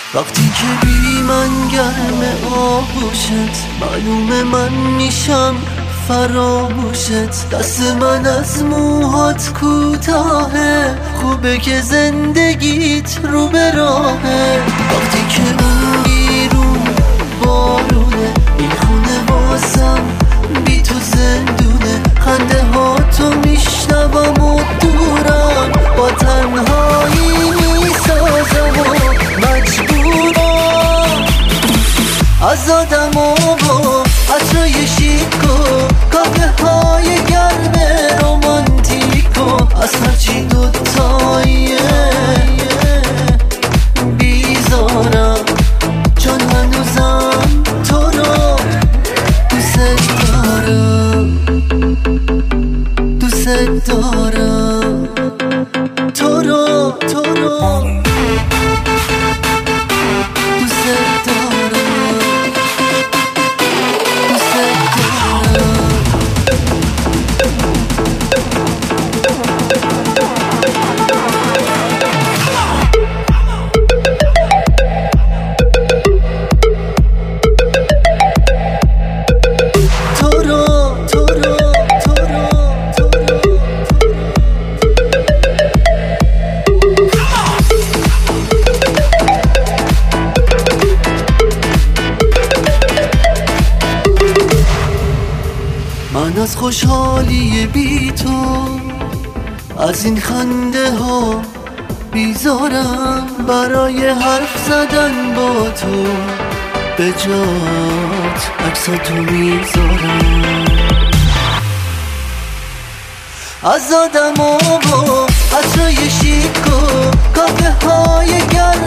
وقتی که بی من گرم آغوشت، معلومه من میشم فراموشت. دست من از موهات کوتاهه، خوبه که زندگیت رو به راهه. وقتی که اون بیرون بارونه، این خونه واسم بی تو زندونه. خنده ها تو میشنوم و دورم، با تنهایی میسازم و مجبورم. از آدم و عطرای شیک و کافه های گرم رومانتیک و از هرچی دوتاییه بیزارم، چون هنوزم تو رو دوست دارم. دوست دارم تو رو دوست دارم. من از خوشحالی بی تو، از این خنده ها بیزارم. برای حرف زدن با تو به جات عکساتو میذارم. از آدم و عطرای شیک و کافه های گرم